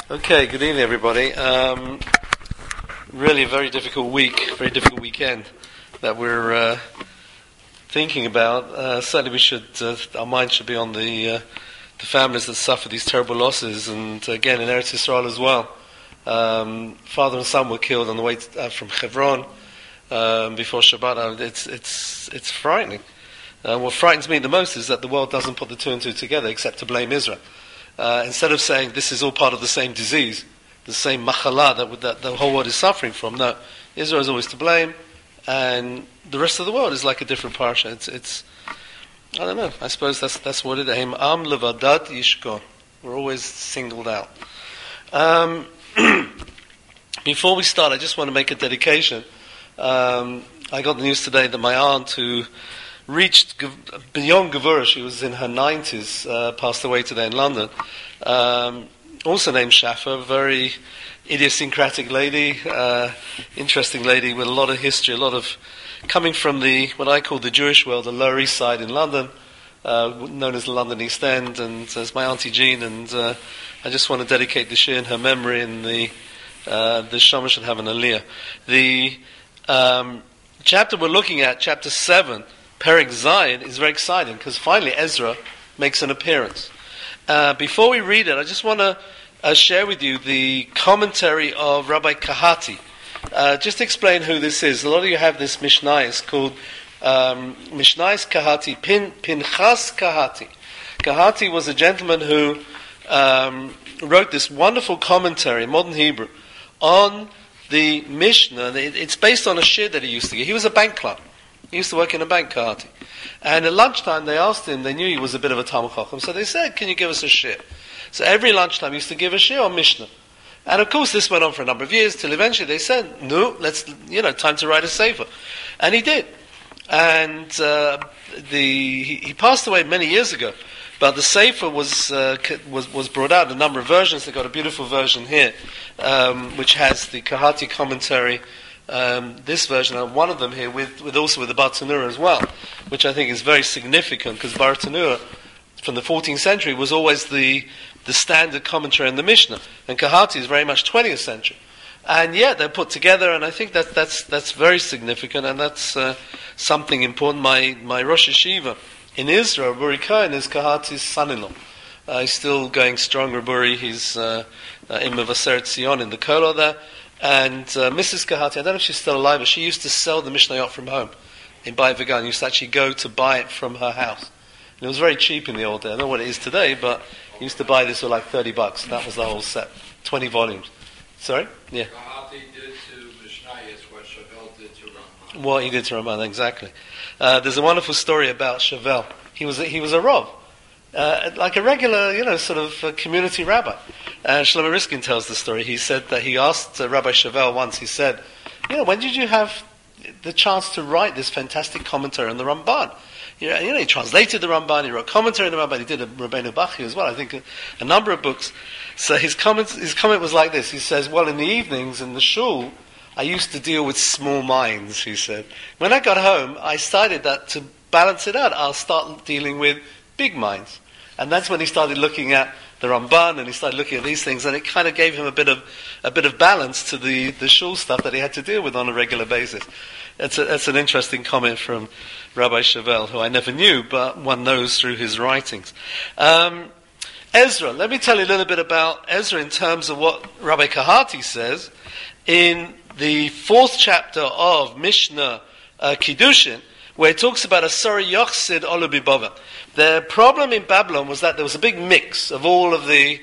Okay, good evening, everybody. Really a very difficult week, very difficult weekend that we're thinking about. Certainly we should, our mind should be on the families that suffer these terrible losses, and again in Eretz Yisrael as well. Father and son were killed on the way from Hebron before Shabbat. It's frightening. What frightens me the most is that the world doesn't put the two and two together except to blame Israel. Instead of saying this is all part of the same disease, the same machala that the whole world is suffering from, no, Israel is always to blame, and the rest of the world is like a different parsha. It's I don't know. I suppose that's what it is. Am levadat yishkon. We're always singled out. Before we start, I just want to make a dedication. I got the news today that my aunt, who reached beyond Gevurah, she was in her 90s, passed away today in London, also named Shafa, a very idiosyncratic lady, interesting lady with a lot of history, a lot of coming from what I call the Jewish world, the Lower East Side in London, known as the London East End, and as my Auntie Jean, and I just want to dedicate the shir in her memory, and the Shama should have an aliyah. The chapter we're looking at, chapter 7, Perek Zayin, is very exciting because finally Ezra makes an appearance. Before we read it, I just want to share with you the commentary of Rabbi Kahati. Just to explain who this is. A lot of you have this Mishnayos called Mishnayos Kahati, Pinchas Kahati. Kahati was a gentleman who wrote this wonderful commentary in modern Hebrew on the Mishnah. It's based on a shir that he used to give. He was a bank clerk. He used to work in a bank, Kahati. And at lunchtime they asked him, they knew he was a bit of a Talmud Chacham, so they said, can you give us a shir? So every lunchtime he used to give a shir on Mishnah. And of course this went on for a number of years, till eventually they said, no, time to write a sefer. And he did. And he passed away many years ago. But the sefer was brought out in a number of versions. They've got a beautiful version here, which has the Kahati commentary, this version, and one of them here with also with the Bartanura as well, which I think is very significant because Bartanura from the 14th century was always the standard commentary on the Mishnah, and Kahati is very much 20th century, and yet they're put together, and I think that's very significant, and that's something important. My Rosh Yeshiva in Israel, Rabbi Cohen, is Kahati's son-in-law. He's still going strong, Rabbi. He's in Mevaseret Zion in the Kollel there. And Mrs. Kahati, I don't know if she's still alive, but she used to sell the Mishnayot from home in Bayit Vegan. You used to actually go to buy it from her house. And it was very cheap in the old day. I don't know what it is today, but you used to buy this for like $30. That was the whole set. 20 volumes. Sorry? Yeah. Kahati did to Mishnayos what Shavel did to Ramban. What he did to Ramban, exactly. There's a wonderful story about Shavel. He was a Rav. Like a regular, sort of community rabbi. Shlomo Riskin tells the story. He said that he asked Rabbi Shavel once, he said, when did you have the chance to write this fantastic commentary on the Ramban? He translated the Ramban, he wrote commentary on the Ramban, he did a Rabbeinu Bachya as well, I think a number of books. So his comment was like this. He says, well, in the evenings in the shul, I used to deal with small minds, he said. When I got home, I decided that to balance it out, I'll start dealing with big minds. And that's when he started looking at the Ramban, and he started looking at these things, and it kind of gave him a bit of balance to the shul stuff that he had to deal with on a regular basis. That's an interesting comment from Rabbi Shavel, who I never knew, but one knows through his writings. Ezra, let me tell you a little bit about Ezra in terms of what Rabbi Kahati says in the 4th chapter of Mishnah Kiddushin, where it talks about a Sori Yochsid Olubibova. The problem in Babylon was that there was a big mix of all of the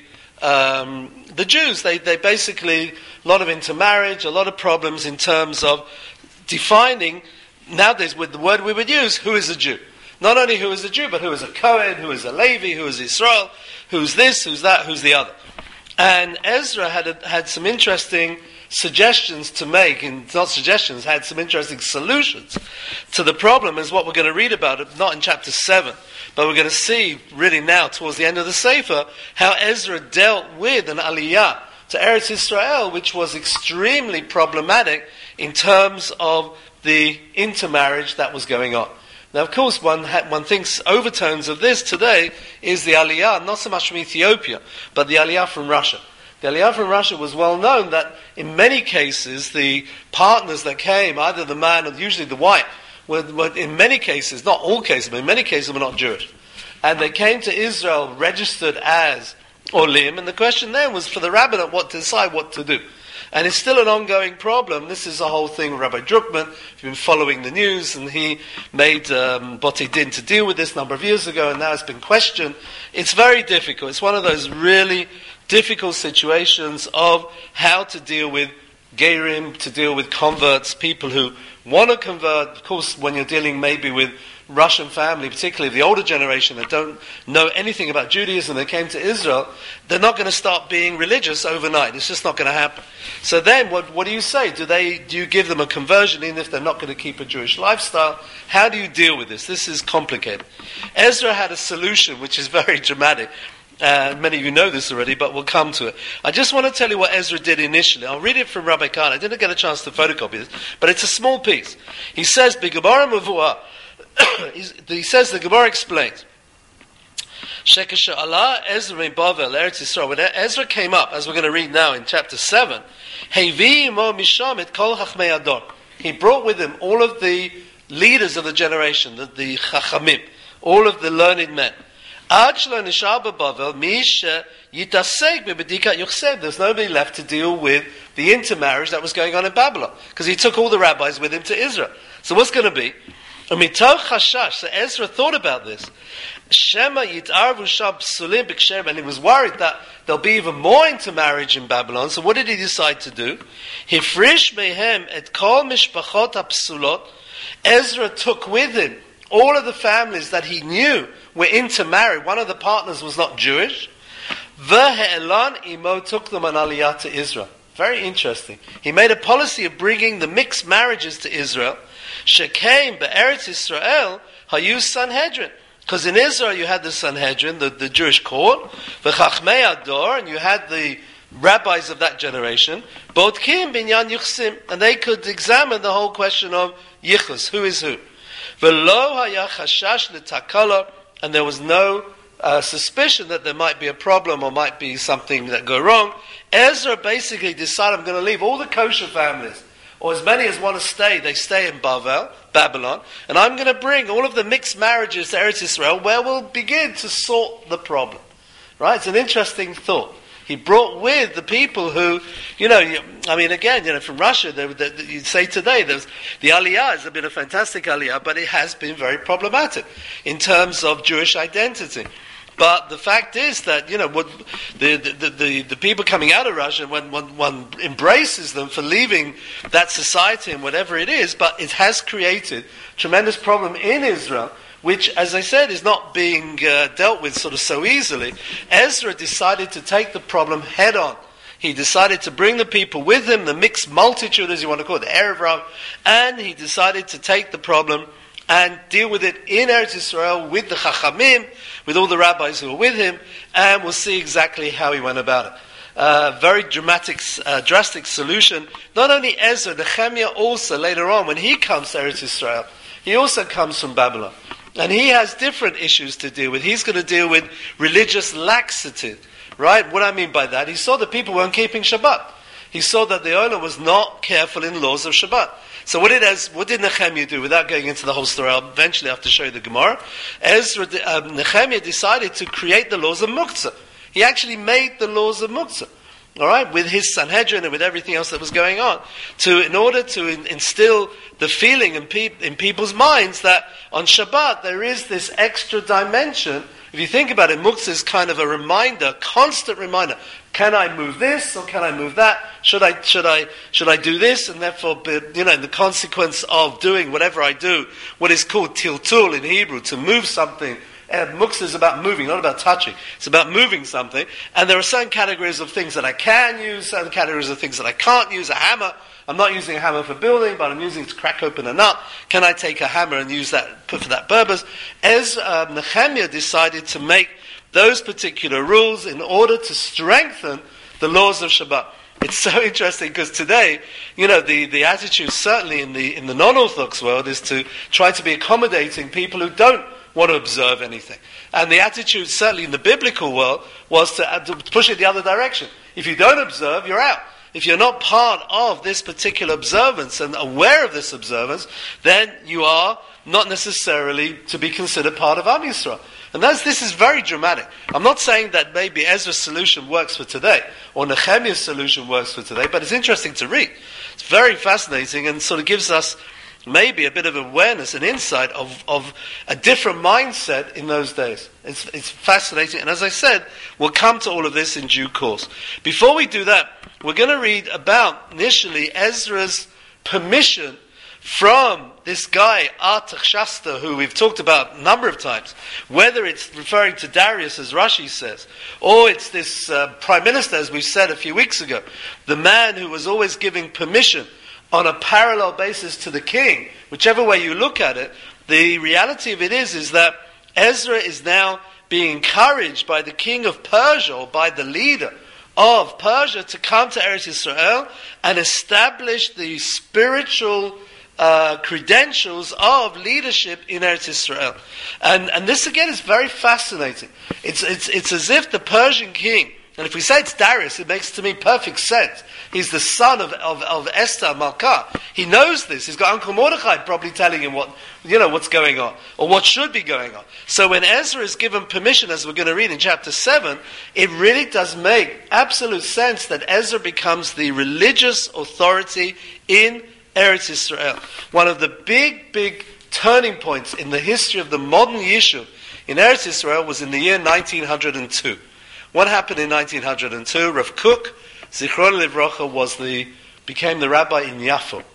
Jews. They basically, a lot of intermarriage, a lot of problems in terms of defining, nowadays with the word we would use, who is a Jew. Not only who is a Jew, but who is a Kohen, who is a Levi, who is Israel, who's this, who's that, who's the other. And Ezra had some interesting suggestions to make, and not suggestions, had some interesting solutions to the problem, is what we're going to read about, not in chapter 7, but we're going to see really now, towards the end of the Sefer, how Ezra dealt with an aliyah to Eretz Yisrael, which was extremely problematic in terms of the intermarriage that was going on. Now, of course, one thinks overtones of this today is the aliyah, not so much from Ethiopia, but the aliyah from Russia. the Aliyah from Russia was well known that in many cases the partners that came, either the man or usually the wife, were in many cases, not all cases, but in many cases were not Jewish. And they came to Israel registered as Olim, and the question then was for the rabbinate what to decide what to do. And it's still an ongoing problem. This is the whole thing with Rabbi Druckmann. If you've been following the news, and he made Botei Din to deal with this a number of years ago, and now it's been questioned. It's very difficult. It's one of those really difficult situations of how to deal with Gerim, to deal with converts, people who want to convert. Of course, when you're dealing maybe with Russian family, particularly the older generation that don't know anything about Judaism, they came to Israel, they're not going to start being religious overnight. It's just not going to happen. So then, what do you say? Do you give them a conversion even if they're not going to keep a Jewish lifestyle? How do you deal with this? This is complicated. Ezra had a solution which is very dramatic. Many of you know this already, but we'll come to it. I just want to tell you what Ezra did initially. I'll read it from Rabbi Kahn. I didn't get a chance to photocopy this, but it's a small piece. He says, "B'Gemara Mavua." He says, the Gemara explains, Shekesha Allah Ezra min Bavel Eretz Yisrael. When Ezra came up, as we're going to read now in chapter 7, Hevi imo misham et kol chachmei ador. He brought with him all of the leaders of the generation, the chachamim, all of the learned men. Ad shelo nishar beBavel mish yitasek bebedikat yuchseb. There's nobody left to deal with the intermarriage that was going on in Babylon, because he took all the rabbis with him to Israel. So what's going to be? So Ezra thought about this. And he was worried that there'll be even more intermarriage in Babylon. So what did he decide to do? Ezra took with him all of the families that he knew were intermarried. One of the partners was not Jewish. Imo took them on Aliyah to Israel. Very interesting. He made a policy of bringing the mixed marriages to Israel. Shekaim be'eretz Yisrael hayu Sanhedrin. Because in Israel you had the Sanhedrin, the Jewish court, v'chachmei ador, and you had the rabbis of that generation, bodkim binyan yuchsim, and they could examine the whole question of yichus, who is who. V'lo haya chashash l'takala, and there was no suspicion that there might be a problem or might be something that go wrong. Ezra basically decided, I'm going to leave all the kosher families, or as many as want to stay, they stay in Babylon, and I'm going to bring all of the mixed marriages to Eretz Yisrael, where we'll begin to sort the problem. Right? It's an interesting thought. He brought with the people who, from Russia, you'd say today, the Aliyah has been a fantastic Aliyah, but it has been very problematic in terms of Jewish identity. But the fact is that, what the people coming out of Russia, when one embraces them for leaving that society and whatever it is, but it has created tremendous problem in Israel, which, as I said, is not being dealt with sort of so easily. Ezra decided to take the problem head on. He decided to bring the people with him, the mixed multitude, as you want to call it, the Erev Rav, and he decided to take the problem and deal with it in Eretz Yisrael with the Chachamim, with all the rabbis who were with him, and we'll see exactly how he went about it. Very drastic solution. Not only Ezra, Nehemiah also, later on, when he comes to Eretz Yisrael, he also comes from Babylon. And he has different issues to deal with. He's going to deal with religious laxity. Right? What I mean by that, he saw that people weren't keeping Shabbat. He saw that the owner was not careful in laws of Shabbat. So what did Nehemiah do? Without going into the whole story, I'll eventually have to show you the Gemara. Nehemiah decided to create the laws of Muktzah. He actually made the laws of Muktzah. All right, with his Sanhedrin and with everything else that was going on, in order to instill the feeling in people's minds that on Shabbat there is this extra dimension. If you think about it, Muktzah is kind of a reminder, constant reminder. Can I move this or can I move that? Should I do this? And therefore, in the consequence of doing whatever I do, what is called tiltul in Hebrew, to move something. Muktzah is about moving, not about touching. It's about moving something. And there are certain categories of things that I can use, certain categories of things that I can't use. A hammer, I'm not using a hammer for building, but I'm using it to crack open a nut. Can I take a hammer and use that for that purpose? Nehemiah decided to make those particular rules in order to strengthen the laws of Shabbat. It's so interesting because today, the attitude certainly in the non-Orthodox world is to try to be accommodating people who don't want to observe anything. And the attitude, certainly in the biblical world, was to push it the other direction. If you don't observe, you're out. If you're not part of this particular observance and aware of this observance, then you are not necessarily to be considered part of Am Yisrael. And this is very dramatic. I'm not saying that maybe Ezra's solution works for today, or Nehemiah's solution works for today, but it's interesting to read. It's very fascinating and sort of gives us maybe a bit of awareness and insight of a different mindset in those days. It's fascinating, and as I said, we'll come to all of this in due course. Before we do that, we're going to read about, initially, Ezra's permission from this guy, Artaxerxes, who we've talked about a number of times, whether it's referring to Darius, as Rashi says, or it's this prime minister, as we said a few weeks ago, the man who was always giving permission on a parallel basis to the king. Whichever way you look at it, the reality of it is that Ezra is now being encouraged by the king of Persia, or by the leader of Persia, to come to Eretz Yisrael and establish the spiritual credentials of leadership in Eretz Yisrael. And this again is very fascinating. It's as if the Persian king, and if we say it's Darius, it makes to me perfect sense. He's the son of Esther Malka. He knows this. He's got Uncle Mordechai probably telling him what's going on, or what should be going on. So when Ezra is given permission, as we're going to read in chapter 7, it really does make absolute sense that Ezra becomes the religious authority in Eretz Yisrael. One of the big turning points in the history of the modern Yishuv in Eretz Yisrael was in the year 1902. What happened in 1902? Rav Kook, Zichron Livrocha, became the rabbi in Yafo.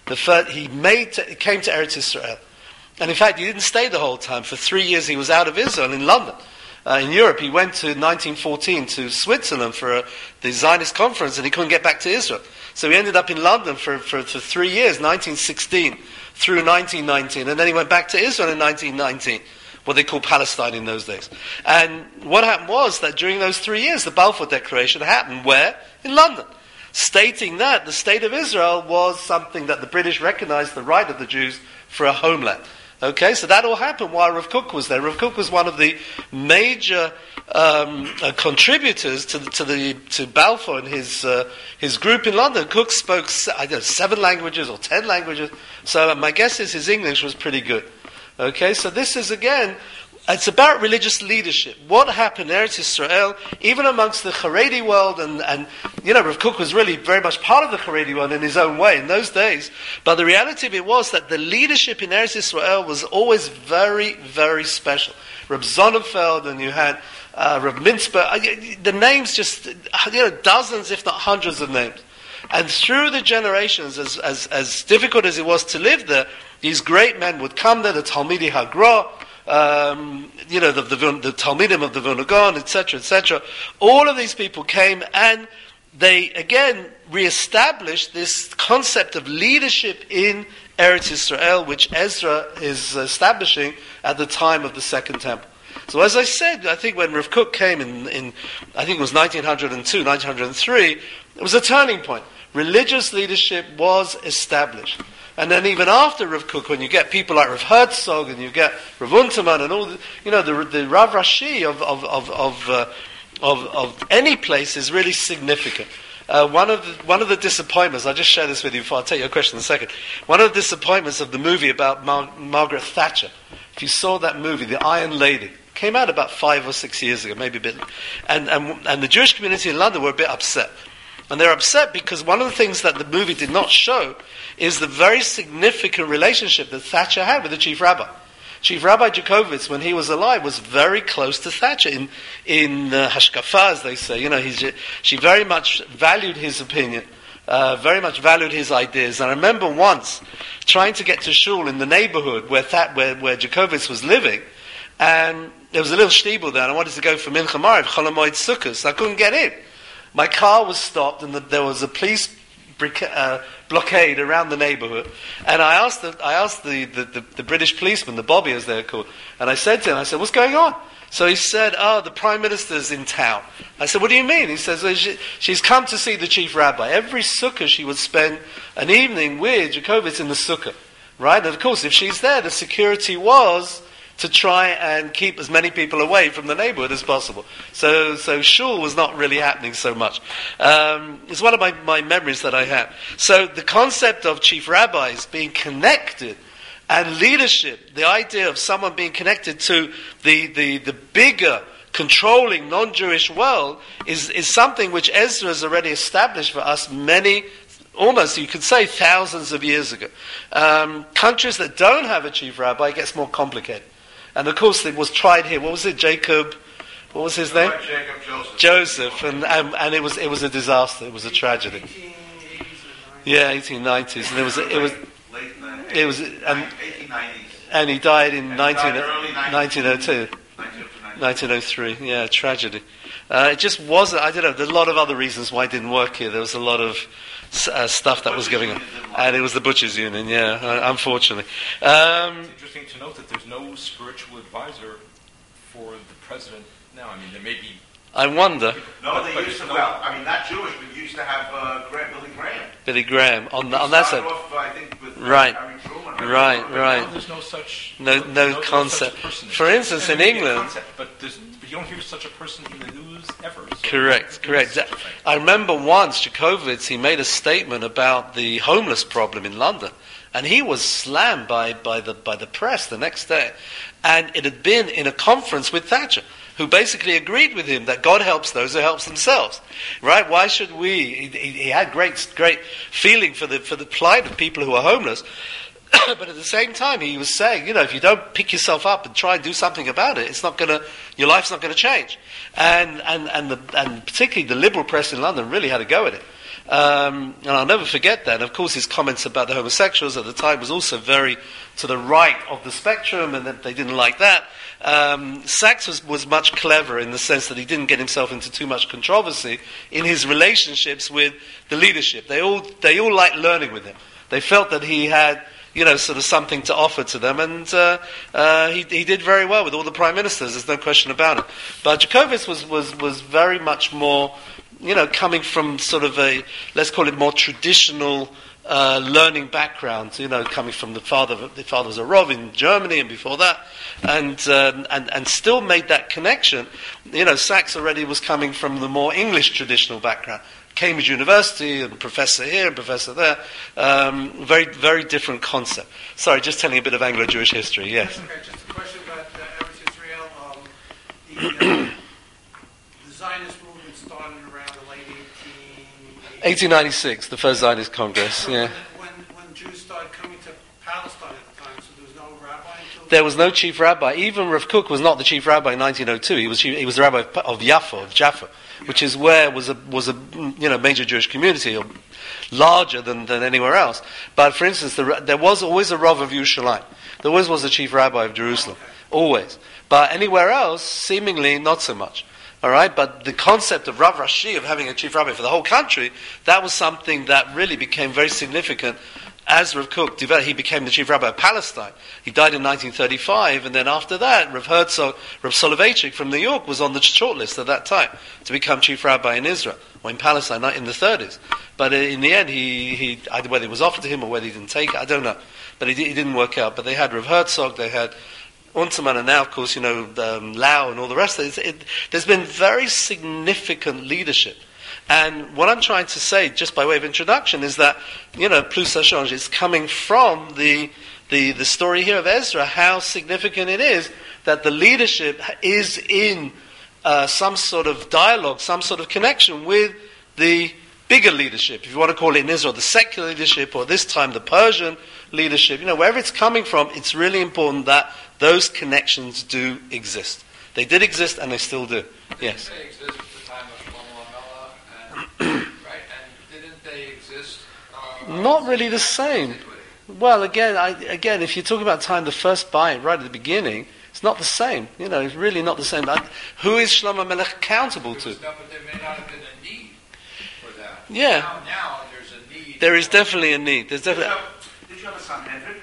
He came to Eretz Yisrael. And in fact, he didn't stay the whole time. For 3 years he was out of Israel, in London. In Europe, he went to 1914 to Switzerland for the Zionist conference, and he couldn't get back to Israel. So he ended up in London for 3 years, 1916 through 1919, and then he went back to Israel in 1919, what they call Palestine in those days. And what happened was that during those 3 years, the Balfour Declaration happened. Where? In London. Stating that the state of Israel was something that the British recognized the right of the Jews for a homeland. Okay, so that all happened while Rav Kook was there. Rav Kook was one of the major contributors to Balfour and his group in London. Kook spoke 7 languages or 10 languages. So my guess is his English was pretty good. Okay, so this is again, it's about religious leadership. What happened in Eretz Yisrael, even amongst the Haredi world, and Rav Kook was really very much part of the Haredi world in his own way in those days. But the reality of it was that the leadership in Eretz Yisrael was always very, very special. Reb Sonnenfeld, and you had Reb Mintzberg, the names just, dozens, if not hundreds of names. And through the generations, as difficult as it was to live there, these great men would come there, the Talmidei Hagra, the Talmidim of the Vilna Gaon, etc., etc. All of these people came, and they again re-established this concept of leadership in Eretz Yisrael, which Ezra is establishing at the time of the Second Temple. So as I said, I think when Rav Kook came in I think it was 1902, 1903, it was a turning point. Religious leadership was established. And then even after Rav Kook, when you get people like Rav Herzog and you get Rav Unterman and all the Rav Rashi of any place is really significant. One of the disappointments, I'll just share this with you before I'll take your question in a second. One of the disappointments of the movie about Margaret Thatcher, if you saw that movie, The Iron Lady, came out about 5 or 6 years ago, maybe a bit, and the Jewish community in London were a bit upset. And they're upset because one of the things that the movie did not show is the very significant relationship that Thatcher had with the chief rabbi. Chief Rabbi Jacobitz, when he was alive, was very close to Thatcher in Hashkafa, as they say. She very much valued his opinion, very much valued his ideas. And I remember once trying to get to shul in the neighborhood where Jacobitz was living, and there was a little shtibel there, and I wanted to go for Mincha Mariv, Chol HaMoed Sukkos. I couldn't get in. My car was stopped, and there was a police blockade around the neighborhood. And I asked the British policeman, the Bobby as they're called, and I said to him, what's going on? So he said, the Prime Minister's in town. I said, what do you mean? He says, well, she's come to see the Chief Rabbi. Every sukkah she would spend an evening with Jacobitz in the sukkah. Right? And of course, if she's there, the security was to try and keep as many people away from the neighborhood as possible. So shul was not really happening so much. It's one of my memories that I have. So the concept of chief rabbis being connected and leadership, the idea of someone being connected to the bigger, controlling non-Jewish world is something which Ezra has already established for us almost, you could say, thousands of years ago. Countries that don't have a chief rabbi, it gets more complicated. And of course it was tried here. What was it? Jacob, what was his name? Jacob Joseph. And it was a disaster. It was a tragedy. 1880s. Yeah, 1890s. And it was 1890s. and he died in And he died early 1902. 1903, yeah, tragedy. It just wasn't, I don't know, there's a lot of other reasons why it didn't work here. There was a lot of stuff that was going on. And it was the Butchers' Union, yeah, unfortunately. It's interesting to note that there's no spiritual advisor for the president now. I mean, there may be... I wonder. No, they used to, not Jewish, but used to have Billy Graham. Billy Graham, on that side. Off, I think, with Right. Harry Truman. Right. There's no such... No concept. Such person. For instance, in England... Concept, but you don't hear such a person in the news ever. So Correct. I remember once, Jacobitz, he made a statement about the homeless problem in London. And he was slammed by the press the next day. And it had been in a conference with Thatcher, who basically agreed with him that God helps those who helps themselves. Right? Why should we? He had great feeling for the plight of people who are homeless. But at the same time, he was saying, if you don't pick yourself up and try and do something about it, your life's not going to change. And particularly the liberal press in London really had a go at it. And I'll never forget that. And of course, his comments about the homosexuals at the time was also very to the right of the spectrum, and that they didn't like that. Sachs was much cleverer in the sense that he didn't get himself into too much controversy in his relationships with the leadership. They all liked learning with him. They felt that he had sort of something to offer to them, and he did very well with all the prime ministers. There's no question about it. But Jacobitz was very much more, coming from sort of a, let's call it more traditional learning background. Coming from the father was a Rav in Germany, and before that, and still made that connection. Sachs already was coming from the more English traditional background. Cambridge University, and professor here and professor there. Very, very different concept. Sorry, just telling a bit of Anglo-Jewish history, yes. Okay, just a question about Eretz Israel. The Zionist movement started around the late 1896, the first Zionist Congress, so yeah. When Jews started coming to Palestine at the time, so there was no rabbi until... There was no chief rabbi. Even Rav Kook was not the chief rabbi in 1902. He was the rabbi of Jaffa, which is where was a major Jewish community, or larger than anywhere else. But for instance, there was always a Rav of Yerushalayim. There always was a chief rabbi of Jerusalem, always. But anywhere else, seemingly not so much. All right, but the concept of Rav Rashi, of having a chief rabbi for the whole country, that was something that really became very significant. As Rav Kook developed, he became the chief rabbi of Palestine. He died in 1935, and then after that, Rav Herzog, Rav Soloveitchik from New York was on the shortlist at that time to become chief rabbi in Israel, or in Palestine, not in the 30s. But in the end, he either whether it was offered to him or whether he didn't take it, I don't know. But he didn't work out. But they had Rav Herzog, they had Unterman, and now, of course, Lau and all the rest of it. There's been very significant leadership. And what I'm trying to say, just by way of introduction, is that, plus ça change, it's coming from the story here of Ezra, how significant it is that the leadership is in some sort of dialogue, some sort of connection with the bigger leadership, if you want to call it in Israel, the secular leadership, or this time the Persian leadership. Wherever it's coming from, it's really important that those connections do exist. They did exist, and they still do. Yes. They exist at the time of Shlomo HaMelech, right? And didn't they exist? Not really the same. Well, again, if you talk about time, the first bite right at the beginning, it's not the same. It's really not the same. Who is Shlomo HaMelech accountable to? No, but there may not have been a need for that. Yeah. Now there's a need. There is definitely a need. There's definitely. Did you have a Sanhedrin?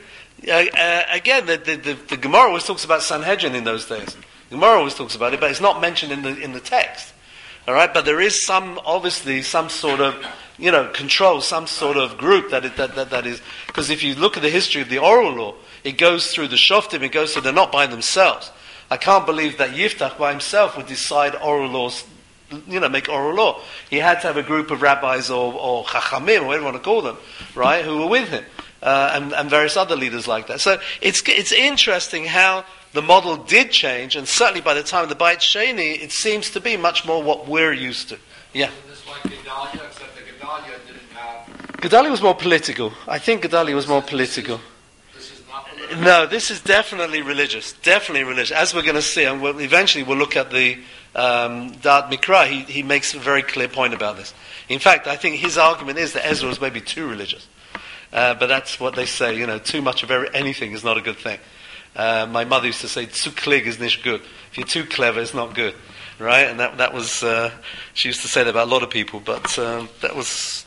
Again, the Gemara always talks about Sanhedrin in those days. The Gemara always talks about it, but it's not mentioned in the text. All right, but there is obviously some sort of control some sort of group that is, because if you look at the history of the oral law, it goes through the shoftim, it goes through, they're not by themselves. I can't believe that Yiftach by himself would decide oral laws, make oral law. He had to have a group of rabbis or chachamim, or whatever you want to call them, right, who were with him, and various other leaders like that. So it's interesting how the model did change, and certainly by the time of the Beit Sheni, it seems to be much more what we're used to. Yeah. Isn't this like Gedalia, except that Gedalia didn't have... Gedalia was more political. I think Gedalia was more political. This is not political? No, this is definitely religious. Definitely religious. As we're going to see, and eventually we'll look at the Da'at Mikra, he makes a very clear point about this. In fact, I think his argument is that Ezra was maybe too religious. But that's what they say, too much of anything is not a good thing. My mother used to say, "Zu klig is nicht good." If you're too clever, it's not good, right? And that was she used to say that about a lot of people. But that was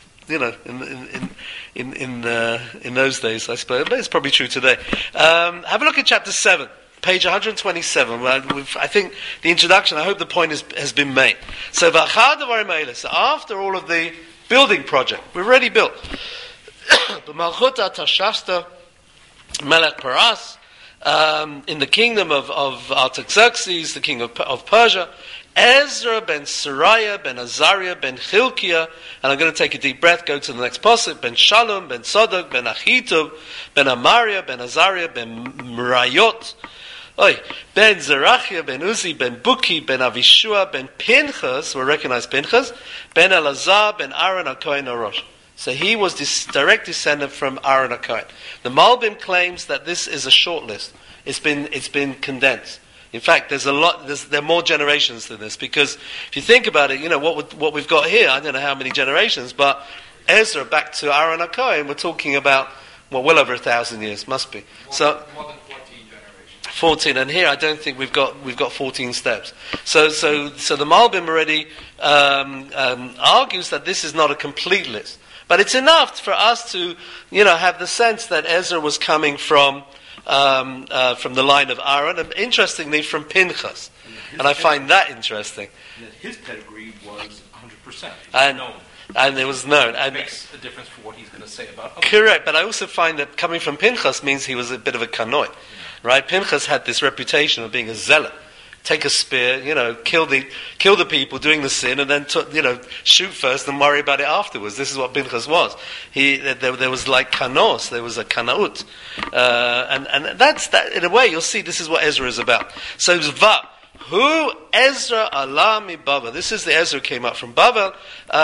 in those days, I suppose. But it's probably true today. Have a look at chapter 7, page 127. I think the introduction. I hope the point has been made. So after all of the building project, we're already built. B'malchuta Tashasta Melech Paras. In the kingdom of Artaxerxes, the king of Persia, Ezra ben Seraiah ben Azariah ben Chilkiah, and I'm going to take a deep breath, go to the next pasuk, ben Shalom ben Sodok ben Achitub ben Amariah ben Azariah ben Merayot, ben Zerachia ben Uzi ben Buki ben Avishua ben Pinchas, we recognize Pinchas, ben Elazar ben Aaron HaKohen HaRosh. So he was this direct descendant from Aaron HaKohen. The Malbim claims that this is a short list. It's been condensed. In fact, there are more generations than this, because if you think about it, what we've got here, I don't know how many generations, but Ezra back to Aaron HaKohen, we're talking about well over 1,000 years, must be. More than 14 generations. 14, and here I don't think we've got 14 steps. So the Malbim already argues that this is not a complete list. But it's enough for us to, have the sense that Ezra was coming from the line of Aaron, and interestingly from Pinchas. And I find that interesting. His pedigree was 100%. And it was known. It makes a difference for what he's going to say about others. Correct, but I also find that coming from Pinchas means he was a bit of a kanoi. Right? Pinchas had this reputation of being a zealot. Take a spear, kill the people doing the sin, and then shoot first and worry about it afterwards. This is what Pinchas was. There was like kanos, there was a kanaut, and that's that. In a way, you'll see this is what Ezra is about. So Va, who Ezra Allah mi Babel. This is the Ezra who came up from Babel.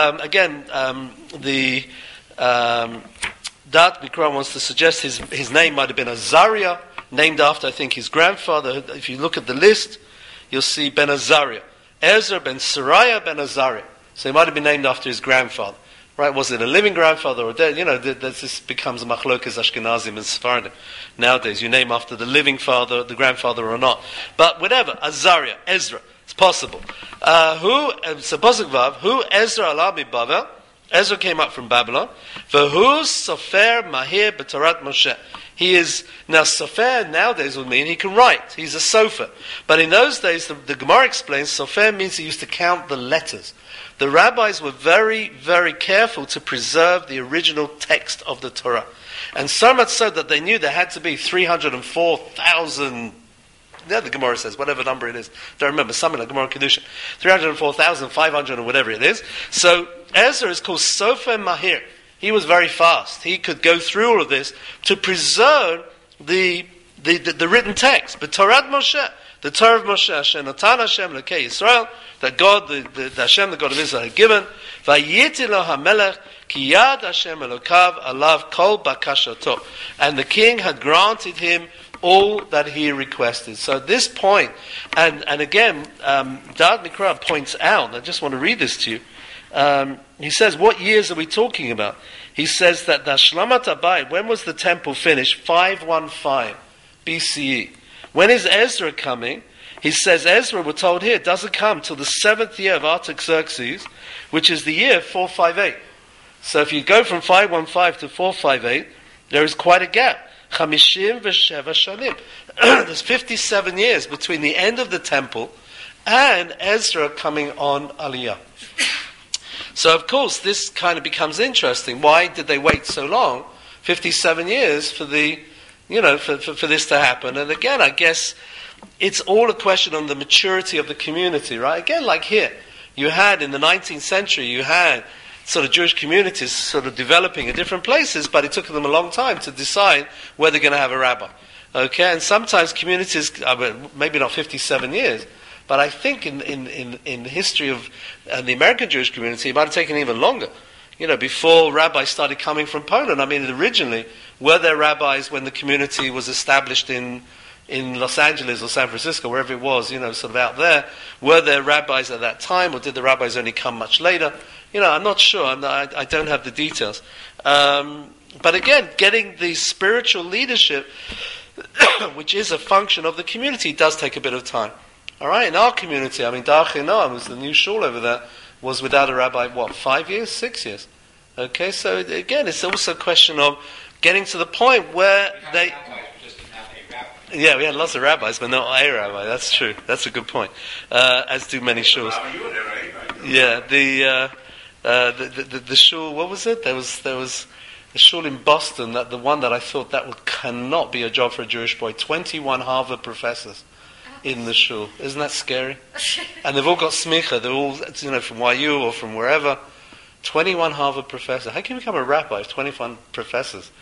The Da'at Mikra wants to suggest his name might have been Azariah, named after I think his grandfather. If you look at the list, you'll see Ben Azariah. Ezra ben Seraiah ben Azariah. So he might have been named after his grandfather. Right? Was it a living grandfather or dead? This becomes a machlokas Ashkenazim and Sephardim. Nowadays, you name after the living father, the grandfather or not. But whatever, Azariah, Ezra, it's possible. Who Ezra alami Bavel? Ezra came up from Babylon. V'hu sofer mahir b'Torat Moshe. He is, now sofer nowadays would mean he can write. He's a sofer. But in those days, the Gemara explains, sofer means he used to count the letters. The rabbis were very, very careful to preserve the original text of the Torah. And so much so that they knew there had to be 304,000, the Gemara says, whatever number it is. Don't remember, something like Gemara Kedusha. 304,500 or whatever it is. So Ezra is called Sofer Mahir. He was very fast. He could go through all of this to preserve the written text. But Torah Moshe, the Torah of Moshe, Hashem Natan Hashem Lekei Yisrael, that God, the Hashem, the God of Israel, had given. Vayiti lo hamelech ki yad Hashem Elokav alav kol bakashato. And the king had granted him all that he requested. So at this point, and again, Da'at Mikra points out, I just want to read this to you. He says, what years are we talking about? He says that the Shlamat Abayit, when was the temple finished? 515 BCE. When is Ezra coming? He says Ezra, we're told here, doesn't come till the 7th year of Artaxerxes, which is the year 458. So if you go from 515 to 458, there is quite a gap. 57 shanim. There's 57 years between the end of the temple and Ezra coming on Aliyah. So, of course, this kind of becomes interesting. Why did they wait so long, 57 years, for the, for this to happen? And again, I guess it's all a question on the maturity of the community, right? Again, like here, you had in the 19th century, you had sort of Jewish communities sort of developing in different places, but it took them a long time to decide where they're going to have a rabbi. Okay, and sometimes communities, maybe not 57 years, but I think in the history of the American Jewish community, it might have taken even longer. Before rabbis started coming from Poland. I mean, originally, were there rabbis when the community was established in Los Angeles or San Francisco, wherever it was, sort of out there? Were there rabbis at that time, or did the rabbis only come much later? I'm not sure. I don't have the details. But again, getting the spiritual leadership, which is a function of the community, does take a bit of time. All right, in our community, Dar Chinoam was the new shul over there, was without a rabbi, 5 years, 6 years? Okay, so again, it's also a question of getting to the point where they... Yeah, we had lots of rabbis, but not a rabbi. That's true. That's a good point. As do many shuls. Yeah, the shul. What was it? There was a shul in Boston. The one that I thought cannot be a job for a Jewish boy. 21 Harvard professors in the shul. Isn't that scary? And they've all got smicha. They're all from YU or from wherever. 21 Harvard professors. How can you become a rabbi with 21 professors?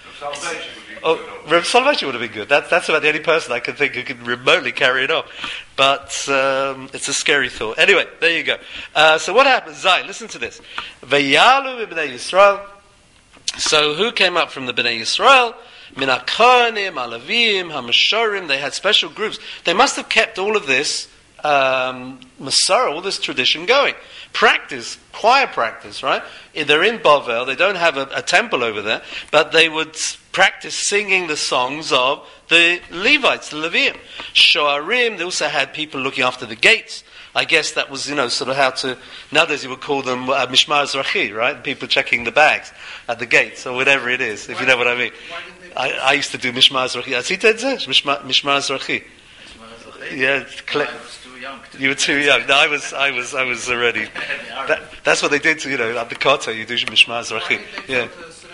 Reb Soloveitchik would have been good. That's about the only person I can think who could remotely carry it on. But it's a scary thought. Anyway, there you go. So what happens? Zai, listen to this. Vayalu b'bnei Yisrael. So who came up from the Bnei Yisrael? Min HaKohanim, HaLevim, HaMashorim. They had special groups. They must have kept all of this Masorah, all this tradition going. Practice, choir practice, right? They're in Bavel, they don't have a temple over there, but they would practice singing the songs of the Levites, the Levim. Shoarim, they also had people looking after the gates. I guess that was, sort of how to, nowadays you would call them Mishmar Zrachi, right? People checking the bags at the gates, or whatever it is, if you know what I mean. I used to do Mishmar Zrachi. Mishmar Zrachi. Yeah, you were too young. No, I was already. That's what they did to, at the Kotel, you do Mishmar Zrachi. Yeah.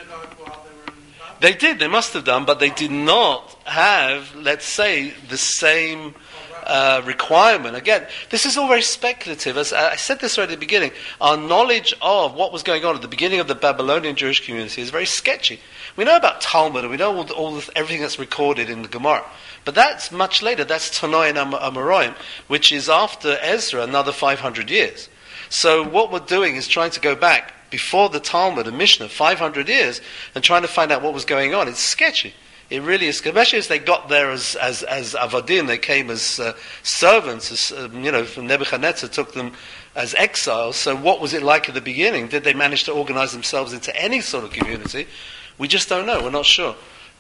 They did, they must have done, but they did not have, let's say, the same requirement. Again, this is all very speculative. As I said this right at the beginning, our knowledge of what was going on at the beginning of the Babylonian Jewish community is very sketchy. We know about Talmud, and we know everything that's recorded in the Gemara. But that's much later. That's Tanoi and Amoraim, which is after Ezra, another 500 years. So what we're doing is trying to go back before the Talmud and Mishnah, 500 years, and trying to find out what was going on. It's sketchy. It really is, especially as they got there as Avadim. They came as servants, from Nebuchadnezzar took them as exiles. So what was it like at the beginning? Did they manage to organize themselves into any sort of community? We just don't know. We're not sure.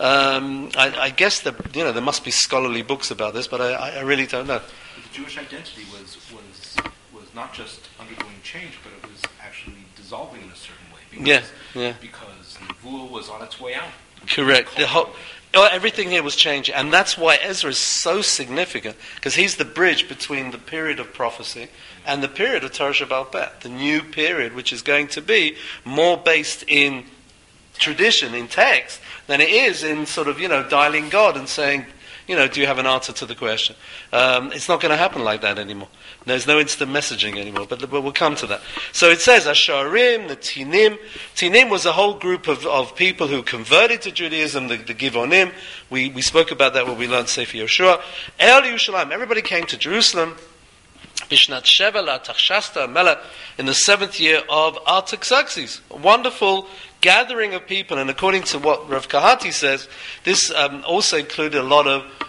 I guess there must be scholarly books about this, but I really don't know. The Jewish identity was not just undergoing change, but it was actually dissolving in a certain way. Because Nevuah was on its way out. Correct. Everything here was changing, and that's why Ezra is so significant, because he's the bridge between the period of prophecy and the period of Torah Sheba'al Peh, the new period, which is going to be more based in tradition, in text, than it is in sort of, dialing God and saying, do you have an answer to the question? It's not going to happen like that anymore. There's no instant messaging anymore, but we'll come to that. So it says, Asharim, the Tinim. Tinim was a whole group of people who converted to Judaism, the Givonim. We spoke about that when we learned Sefer Yoshua. El Yerushalayim, everybody came to Jerusalem. Bishnat Sheva L'Artaxerxes Melech, in the 7th year of Artaxerxes. A wonderful gathering of people, and according to what Rav Kahati says, this also included a lot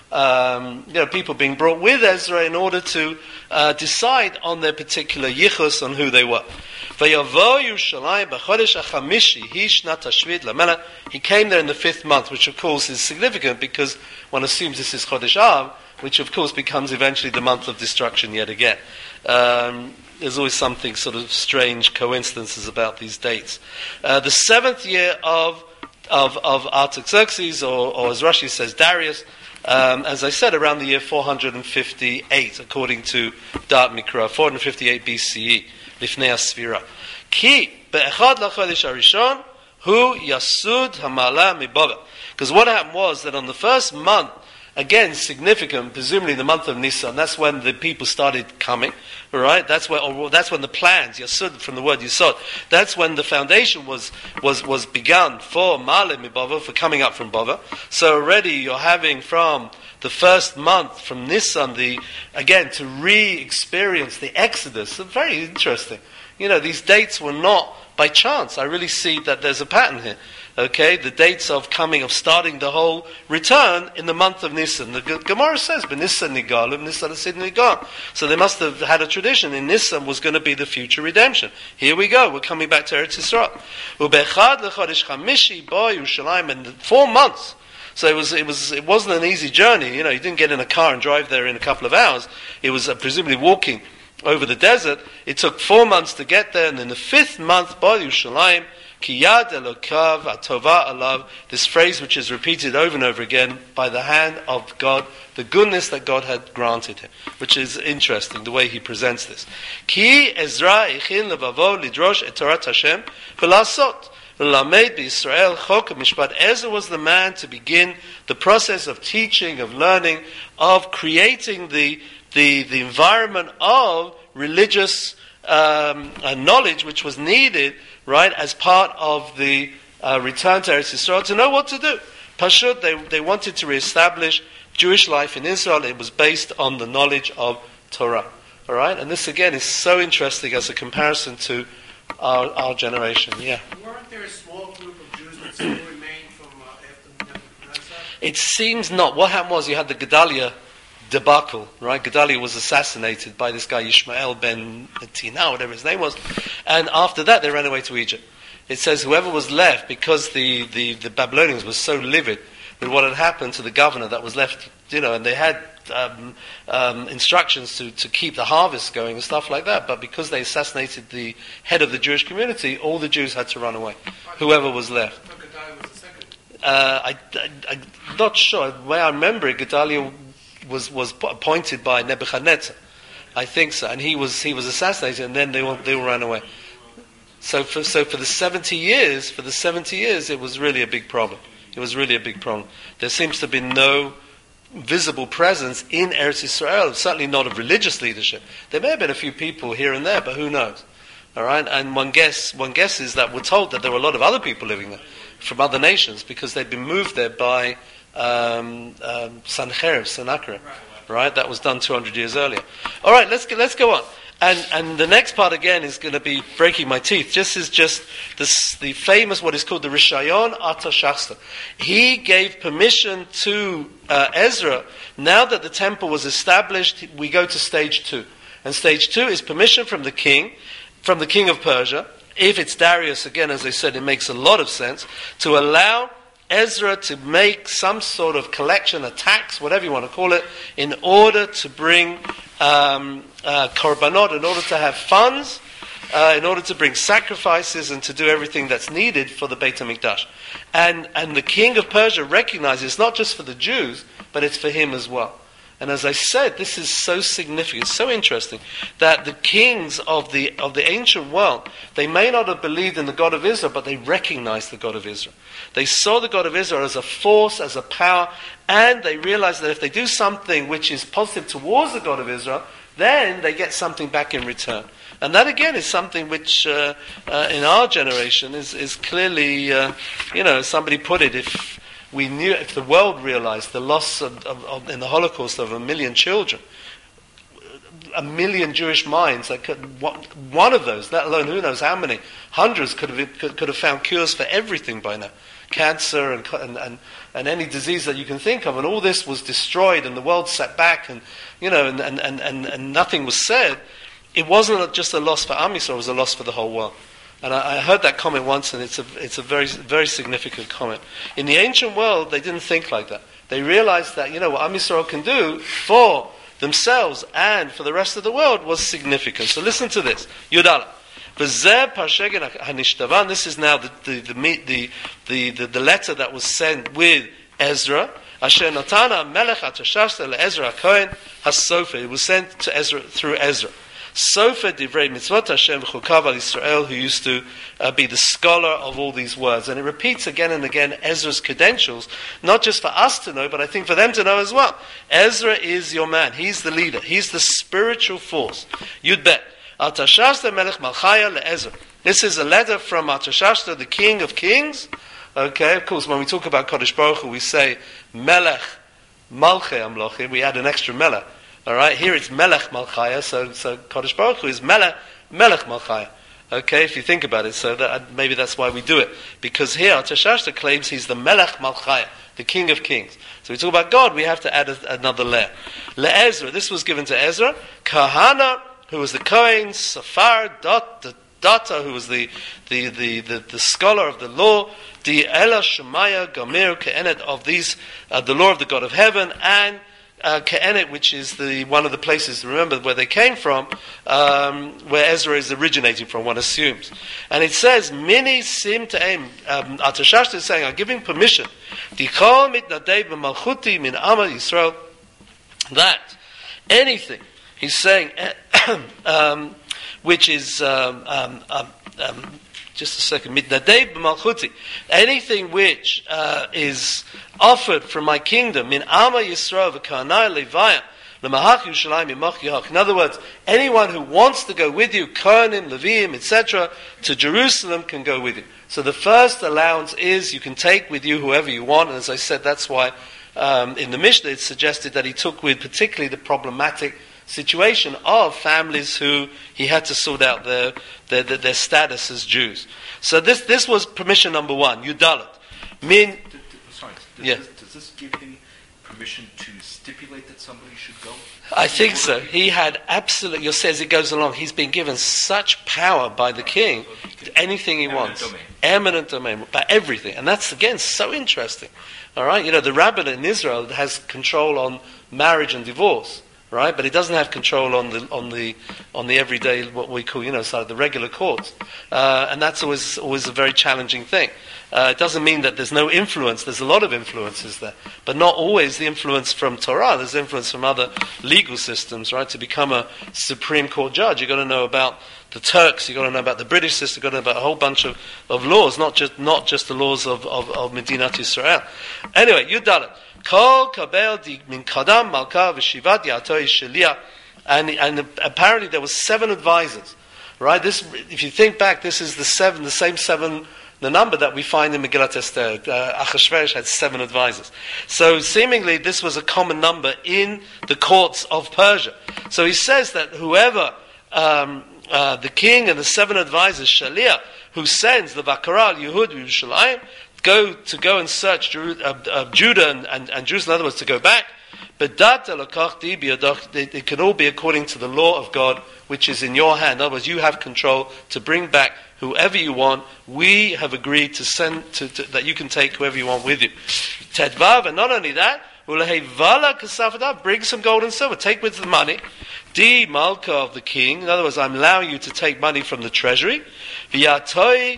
of people being brought with Ezra in order to decide on their particular yichus, on who they were. He came there in the 5th month, which of course is significant because one assumes this is Chodesh Av, which of course becomes eventually the month of destruction yet again. There's always something sort of strange coincidences about these dates. The 7th year of Artaxerxes, or as Rashi says, Darius, as I said, around the year 458, according to Da'at Mikra, 458 BCE, Lifnei HaSfira. Ki be'echad lachodesh harishon hu yasud hamala mibava. Because what happened was that on the first month, again, significant, presumably the month of Nisan, that's when the people started coming, right? That's when the plans, Yasud, from the word Yasud, that's when the foundation was begun for Ma'ale Mibava, for coming up from Bava. So already you're having from the first month, from Nisan, to re-experience the Exodus. It's very interesting. These dates were not by chance. I really see that there's a pattern here. Okay, the dates of starting the whole return in the month of Nisan. The Gemara says, "B'Nisan nigalu, b'Nisan asid nigal." So they must have had a tradition. In Nisan was going to be the future redemption. Here we go. We're coming back to Eretz Yisrael. U'bechad lechodesh chamishi bo Yerushalayim, and 4 months. So it wasn't an easy journey. You didn't get in a car and drive there in a couple of hours. It was presumably walking over the desert. It took 4 months to get there, and in the 5th month, bo Yerushalayim. Ki yad elokav atova alav, this phrase which is repeated over and over again, by the hand of God, the goodness that God had granted him, which is interesting, the way he presents this. Ki Ezra ichin levavo lidrosh et Torat Hashem v'lasot v'lamed b'Yisrael chok mishpat. Ezra was the man to begin the process of teaching, of learning, of creating the environment of religious knowledge which was needed, right, as part of the return to Eretz Yisrael, to know what to do. Pashut, they wanted to reestablish Jewish life in Israel. It was based on the knowledge of Torah. All right, and this again is so interesting as a comparison to our generation. Yeah. Weren't there a small group of Jews that still remained from after Nebuchadnezzar? It seems not. What happened was you had the Gedalia debacle, right? Gedalia was assassinated by this guy Yishmael ben Tina, whatever his name was, and after that they ran away to Egypt. It says whoever was left, because the Babylonians were so livid with what had happened to the governor that was left, and they had instructions to keep the harvest going and stuff like that, but because they assassinated the head of the Jewish community, all the Jews had to run away, whoever was left. Gedalia was the second. I'm not sure. The way I remember it, Gedalia was appointed by Nebuchadnezzar, I think so, and he was assassinated, and then they all ran away. So for the 70 years, it was really a big problem. It was really a big problem. There seems to have been no visible presence in Eretz Yisrael, certainly not of religious leadership. There may have been a few people here and there, but who knows? All right, and one guesses that we're told that there were a lot of other people living there from other nations because they'd been moved there by Sennacherib, right? That was done 200 years earlier. All right, let's go on. And the next part again is going to be breaking my teeth. This is just the famous, what is called the Rishayon Atashachta. He gave permission to Ezra. Now that the temple was established, we go to stage 2. And stage 2 is permission from the king of Persia. If it's Darius, again, as I said, it makes a lot of sense, to allow Ezra to make some sort of collection, a tax, whatever you want to call it, in order to bring korbanot, in order to have funds, in order to bring sacrifices and to do everything that's needed for the Beit HaMikdash. And the king of Persia recognizes it's not just for the Jews, but it's for him as well. And as I said, this is so significant, so interesting, that the kings of the ancient world, they may not have believed in the God of Israel, but they recognized the God of Israel. They saw the God of Israel as a force, as a power, and they realized that if they do something which is positive towards the God of Israel, then they get something back in return. And that again is something which in our generation is clearly, somebody put it, if the world realized the loss in the Holocaust of 1 million children, 1 million Jewish minds, one of those, let alone who knows how many, hundreds could have found cures for everything by now, cancer and any disease that you can think of, and all this was destroyed, and the world sat back, and and nothing was said. It wasn't just a loss for Am Yisrael; it was a loss for the whole world. And I heard that comment once, and it's a very, very significant comment. In the ancient world, they didn't think like that. They realized that, what Am Yisrael can do for themselves and for the rest of the world was significant. So listen to this. Yudala. This is now the letter that was sent with Ezra. Asher Natana Melech Atashashta LeEzra Kohen Hasofer. It was sent to Ezra through Ezra. Sofer Divrei Mitzvot Hashem V'chukav Al Yisrael, who used to be the scholar of all these words. And it repeats again and again Ezra's credentials, not just for us to know, but I think for them to know as well. Ezra is your man. He's the leader. He's the spiritual force. You'd bet. Artashashta Melech Malchaya LeEzra. This is a letter from Artashashta, the King of Kings. Okay, of course, when we talk about Kodesh Baruch Hu, we say Melech Malchei Amlochim. We add an extra Melech. All right, here it's Melech Malchaya, so Kodesh Baruch Hu is Melech Malchaya. Okay, if you think about it, so that maybe that's why we do it, because here Artashashta claims he's the Melech Malchaya, the King of Kings. So we talk about God, we have to add another layer. LeEzra, this was given to Ezra. Kahana, who was the Kohen. Safar, Data, who was the scholar of the law. The Ela Shemaya Gamir Ke'enet, of these, the law of the God of heaven, and Ke'enet, which is one of the places, remember, where they came from, where Ezra is originating from, one assumes. And it says, Mini Sim Ta'em, Artashashta is saying, I'm giving permission, Dichol Mitnadei B'malchuti Min Amal Yisrael, that anything, he's saying, which is, just a second, Mitnadei B'malchuti, anything which is offered from my kingdom, Min Ama Yisrael V'Kanai Levaya L'Mahach Yerushalayim Yimach Yihach. In other words, anyone who wants to go with you, Kohanim, Leviim, etc., to Jerusalem can go with you. So the first allowance is you can take with you whoever you want, and as I said, that's why in the Mishnah it's suggested that he took with particularly the problematic situation of families who he had to sort out their status as Jews. So this was permission number one. Yudalit. Does this give him permission to stipulate that somebody should go? I think so. He had absolute. You'll see as it goes along, he's been given such power by the king, anything he wants, eminent domain, by everything, and that's again so interesting. All right, the rabbinate in Israel has control on marriage and divorce. Right, but he doesn't have control on the everyday, what we call, sort of the regular courts, and that's always a very challenging thing. It doesn't mean that there's no influence. There's a lot of influences there, but not always the influence from Torah. There's influence from other legal systems. Right, to become a Supreme Court judge, you've got to know about the Turks. You've got to know about the British system. You've got to know about a whole bunch of laws, not just the laws of Medinat Yisrael. Anyway, Yudalit. Kol kabel di min kadam malka v'shivat yatoi shelia, and apparently there were 7 advisors, right? This, if you think back, this is the same 7, the number that we find in Megillat Esther. Achashverosh had 7 advisors, so seemingly this was a common number in the courts of Persia. So he says that whoever the king and the 7 advisors, Shalia, who sends the Vakaral Yehud Yerushalayim, go and search Judah and Jerusalem, in other words, to go back. But it can all be according to the law of God, which is in your hand. In other words, you have control to bring back whoever you want. We have agreed to send that you can take whoever you want with you. Tedvav, and not only that, bring some gold and silver, take with the money. Di Malka of the king, in other words, I'm allowing you to take money from the treasury. V'yatoi,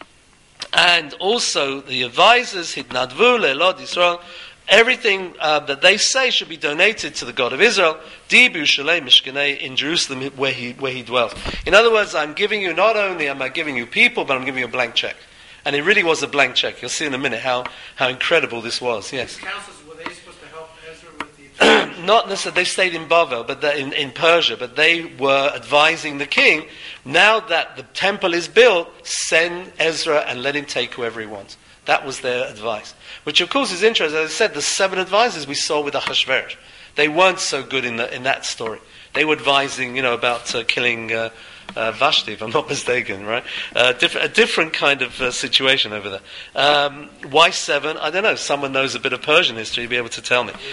and also the advisors, Hidnadvu, Le'elod Yisrael, everything that they say should be donated to the God of Israel, Di B'Yerushalayim Mishkanei, in Jerusalem where he dwells. In other words, I'm giving you, not only am I giving you people, but I'm giving you a blank check. And it really was a blank check. You'll see in a minute how incredible this was. Yes. These councils, were they supposed to help Ezra with the... Not necessarily, they stayed in Bavel, but in Persia, but they were advising the king, now that the temple is built, send Ezra and let him take whoever he wants. That was their advice. Which of course is interesting. As I said, the 7 advisors we saw with Achashverosh, they weren't so good in that story. They were advising, about killing Vashti, if I'm not mistaken, right? A different kind of situation over there. Why 7? I don't know. Someone knows a bit of Persian history, be able to tell me.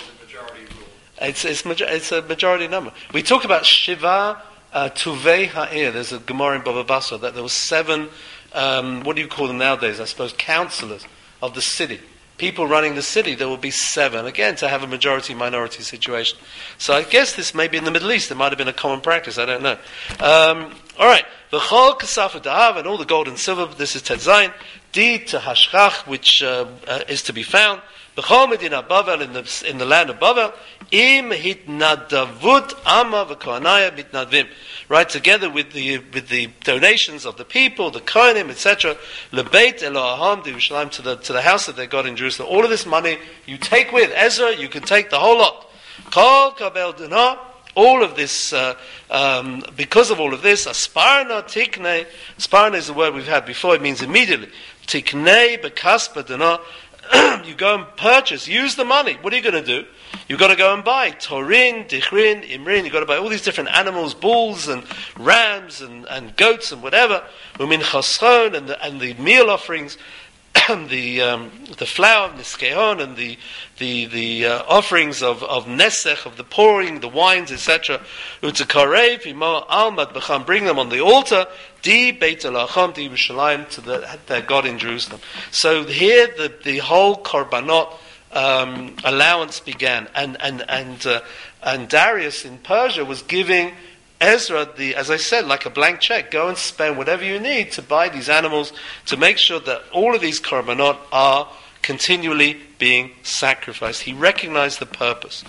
It's a majority number. We talk about Shiva Tuvei Ha'ir. There's a Gemara in Bava Basra that there was 7, what do you call them nowadays? I suppose counselors of the city. People running the city, there will be 7. Again, to have a majority-minority situation. So I guess this may be in the Middle East. It might have been a common practice. I don't know. All right. V'chol kasaf dahav, and all the gold and silver. This is Ted Zayin. deed to Hashchach, which is to be found. B'chol medina Bavel, in the land of Bavel, im hitnadavut ama v'kohanaya mitnadvim. Right, together with the donations of the people, the Kohanim, etc. Lebeit Elohim Yerushalayim, to the house that they got in Jerusalem. All of this money you take with Ezra. You can take the whole lot. Kol kabel dana. All of this, because of all of this, asparna tikne. Asparna is the word we've had before. It means immediately. Tikne bekaspa dana. You go and purchase, use the money. What are you going to do? You've got to go and buy Torin, Dichrin, Imrin. You've got to buy all these different animals, bulls and rams and goats and whatever. Umin Chaschon, and the meal offerings, the flour, Niskehon, and the offerings of Nesech, of the pouring, the wines, etc. Utakarev, Imo Almad B'cham, bring them on the altar. Di Beit Elacham, Di Yerushalayim, to their God in Jerusalem. So here the whole korbanot allowance began, and Darius in Persia was giving Ezra as I said, like a blank check. Go and spend whatever you need to buy these animals, to make sure that all of these korbanot are continually being sacrificed. He recognized the purpose.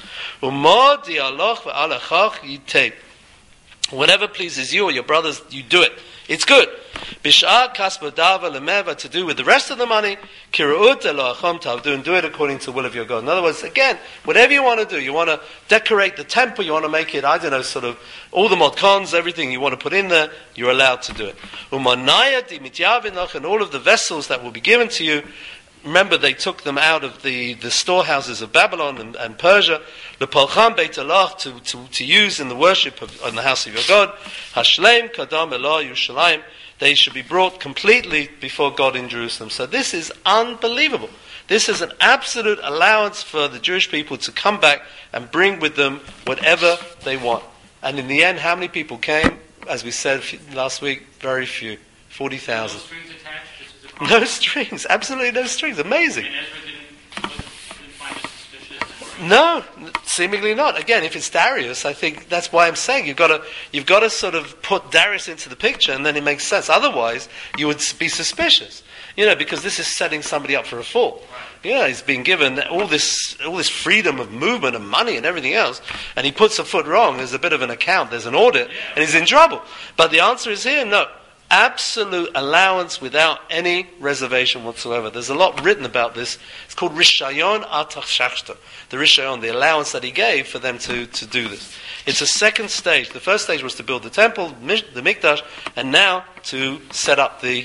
Whatever pleases you or your brothers, you do it. It's good. Bish'ah kaspa dava lemeva, to do with the rest of the money. Kira'ut eloacham tavdu, and do it according to the will of your God. In other words, again, whatever you want to do, you want to decorate the temple, you want to make it, I don't know, sort of all the modkons, everything you want to put in there, you're allowed to do it. Umanaya dimityavinach, and all of the vessels that will be given to you. Remember, they took them out of the storehouses of Babylon and Persia. Lepolcham Beit Allah, to use in the worship in the house of your God. Hashleim Kadam Elah Yerushalayim. They should be brought completely before God in Jerusalem. So this is unbelievable. This is an absolute allowance for the Jewish people to come back and bring with them whatever they want. And in the end, how many people came? As we said last week, very few. 40,000. No strings attached? No strings, absolutely no strings. Amazing. And Ezra didn't find it suspicious? No, seemingly not. Again, if it's Darius, I think that's why I'm saying you've got to sort of put Darius into the picture, and then it makes sense. Otherwise, you would be suspicious, because this is setting somebody up for a fall. Yeah, he's been given all this freedom of movement and money and everything else, and he puts a foot wrong. There's a bit of an account, there's an audit, and he's in trouble. But the answer is here, no. Absolute allowance without any reservation whatsoever. There's a lot written about this. It's called Rishayon Atach Shachta. The Rishayon, the allowance that he gave for them to do this. It's a second stage. The first stage was to build the temple, the Mikdash, and now to set up the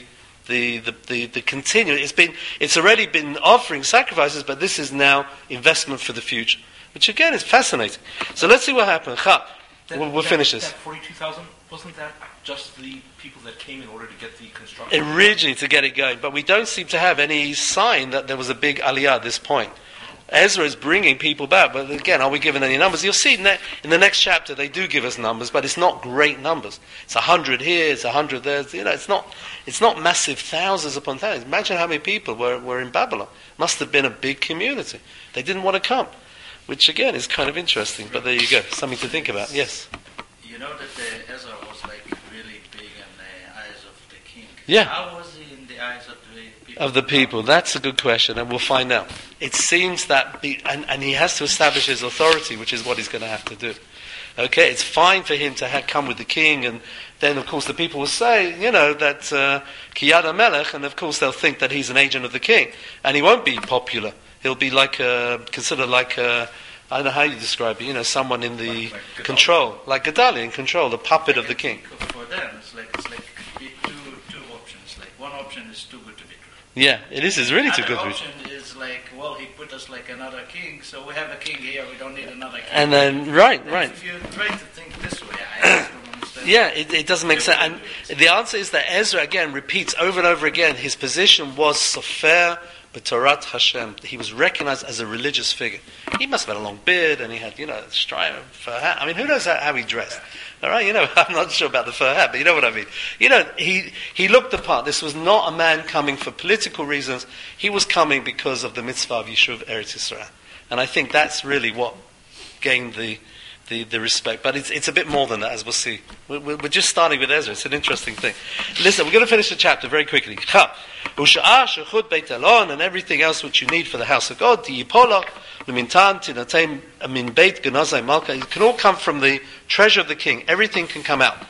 continuing. It's already been offering sacrifices, but this is now investment for the future, which again is fascinating. So let's see what happened. We'll finish this. That 42,000, wasn't that just the people that came in order to get the construction? Originally to get it going, but we don't seem to have any sign that there was a big aliyah at this point. Ezra is bringing people back, but again, are we given any numbers? You'll see in the next chapter they do give us numbers, but it's not great numbers. It's 100 here, it's 100 there. It's not massive, thousands upon thousands. Imagine how many people were in Babylon. Must have been a big community. They didn't want to come, which again is kind of interesting. But there you go, something to think about. Yes. You know that Ezra was like really big in the eyes of the king. Yeah. How was he in the eyes of the people? Of the people, that's a good question, and we'll find out. It seems that, and he has to establish his authority, which is what he's going to have to do. Okay, it's fine for him to come with the king, and then of course the people will say, that Kiyad Melech, and of course they'll think that he's an agent of the king, and he won't be popular. He'll be considered like I don't know how you describe it. Someone in the like control, like Gedaliah in control, the puppet of the king. For them, it's like two options. Like one option is too good to be true. Yeah, it is. It's really too good to be true. Option is like, well, he put us like another king, so we have a king here. We don't need another king. And then right. If you try to think this way, I just don't understand. Yeah, it doesn't make sense. And the answer is that Ezra again repeats over and over again. His position was Sofer. B'Torat Hashem, he was recognized as a religious figure. He must have had a long beard, and he had, stripe fur hat. I mean, who knows how he dressed? All right, I'm not sure about the fur hat, but you know what I mean. He looked the part. This was not a man coming for political reasons. He was coming because of the mitzvah of Yishuv Eretz Yisrael, and I think that's really what gained the the respect. But it's a bit more than that, as we'll see. We're just starting with Ezra. It's an interesting thing. Listen, we're going to finish the chapter very quickly. And everything else which you need for the house of God. It can all come from the treasure of the king. Everything can come out.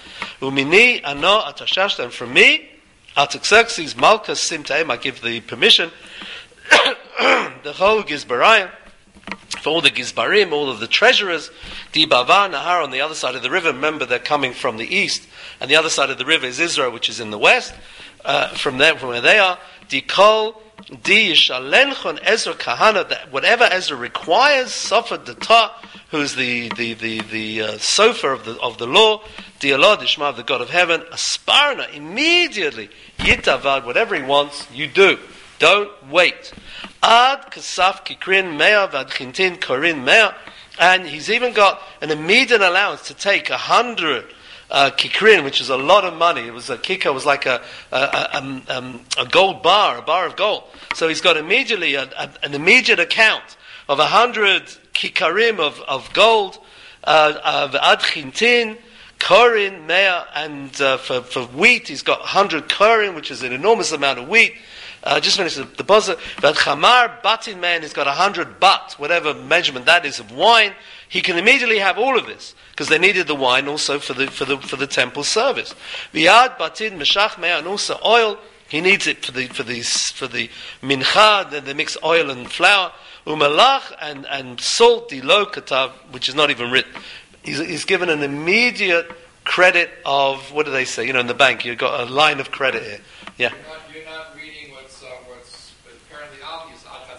And from me, Artaxerxes, Malchus, Simtaim, I give the permission, the whole Gizbariah, for all the Gizbarim, all of the treasurers, Di Bava, Nahar on the other side of the river. Remember, they're coming from the east, and the other side of the river is Israel, which is in the west. From where they are, Di Kol, Di Yishalenchon Ezra Kahana, that whatever Ezra requires, Sofa Data, who's the sofer of the law, Di Allah, Dishma of the God of heaven, Asparna, immediately, Yitavad, whatever he wants, you do. Don't wait. Ad Kasaf Kikrin Mea Vad Chintin Korin Mea, and he's even got an immediate allowance to take 100 kikrin, which is a lot of money. It was a kikar was like a gold bar, a bar of gold. So he's got immediately an immediate account of 100 kikarim of gold, of ad chintin, korin, mea, and for wheat he's got 100 korin, which is an enormous amount of wheat. Just finished the deposit. But chamar batin man, he's got 100 bat, whatever measurement that is, of wine. He can immediately have all of this because they needed the wine also for the temple service. Viad batin meshach mea, and also oil. He needs it for the mincha. They mix oil and flour. Umalach and salt dilo katav, which is not even written. He's given an immediate credit of, what do they say? In the bank you've got a line of credit here. Yeah. You're not reading what's apparently obvious.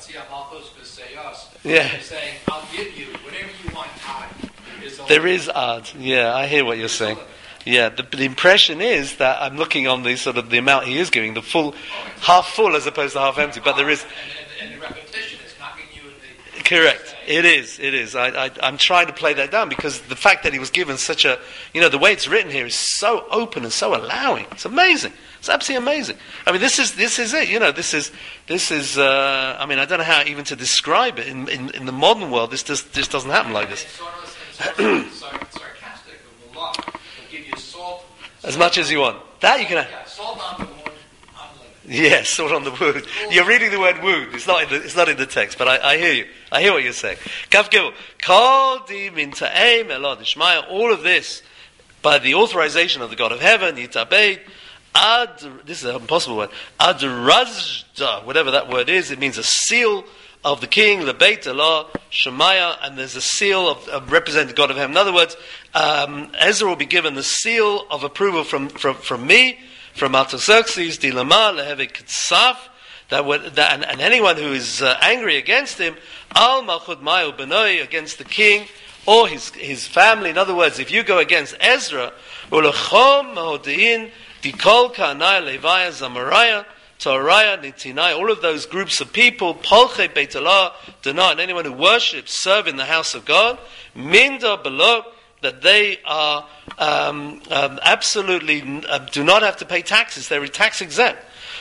Yeah. He's saying, I'll give you whatever you want. There is ad. Yeah, I hear what you're saying. Yeah, the impression is that I'm looking on the sort of the amount he is giving, the full, half full as opposed to half empty. But there is. And the repetition is knocking you in the. Correct. It is. I'm trying to play that down because the fact that he was given such a, the way it's written here is so open and so allowing. It's amazing. It's absolutely amazing. I mean, this is it. This is. I mean, I don't know how even to describe it in the modern world. This doesn't happen like this. Sarcastic of the law. They'll give you salt. As much as you want. That you can have. Yeah, salt on the wound, unlimited. Yes, sort on the wound. You're reading the word wound. It's not in the text, but I hear you. I hear what you're saying. Kaf Gimel. Kol di min ta'em elad ishmaya. All of this by the authorization of the God of heaven. Yitabed. This is an impossible word. Ad razda, whatever that word is, it means a seal of the king, lebeit Allah, Shemaiah, and there's a seal of representing the God of heaven. In other words, Ezra will be given the seal of approval from me, from Artaxerxes, Dilama, Leheve Kitsaf, and anyone who is angry against him, Al Malchut Mayu Benoi, against the king, or his family. In other words, if you go against Ezra, Ulachom Mahodiin, Dikol Kanai Levaya Zamariah, Toraya, Nitinai, all of those groups of people, Polche Beit Allah, Dana, and anyone who worships, serve in the house of God, Minda below, that they are absolutely do not have to pay taxes. They're tax exempt.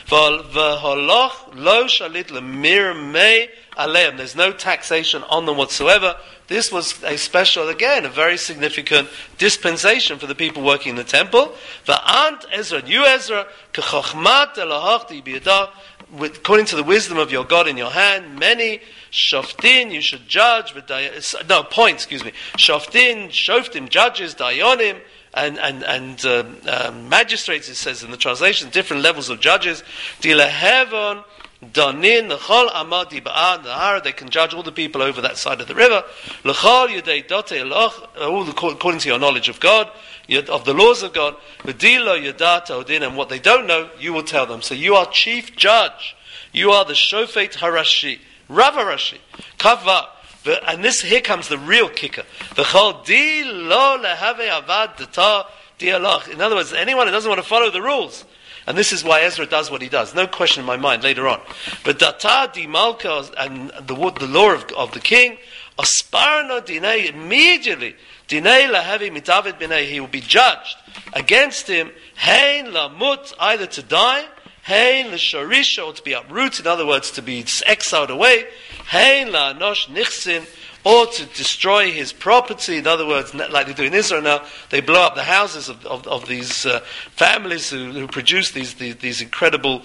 There's no taxation on them whatsoever. This was a special, again, a very significant dispensation for the people working in the temple. According to the wisdom of your God in your hand, many shoftin, you should judge. Shoftin, shoftim, judges, dayanim, and magistrates, it says in the translation, different levels of judges. Dilahevon, Danin, L'chol Amadi Ba'ad, Nahar, they can judge all the people over that side of the river. L'chol Yudei Dote Eloch, all according to your knowledge of God, of the laws of God. V'dilo Yudat Odin, and what they don't know, you will tell them. So you are chief judge. You are the Shofet Harashi, Rav Harashi. Kavva. And here comes the real kicker. V'chol Di Lo Lehave Avad Data Di Eloch. In other words, anyone who doesn't want to follow the rules. And this is why Ezra does what he does. No question in my mind later on. But Data di Malka, and the law of the king, Asparna Dinei, immediately, Dinei lahavi mitavid binei, he will be judged against him, Hein lamut, either to die, Hein l'sharisha, or to be uprooted, in other words, to be exiled away, Hein la nosh nichsin, or to destroy his property. In other words, like they do in Israel now, they blow up the houses of these families who produce these incredible,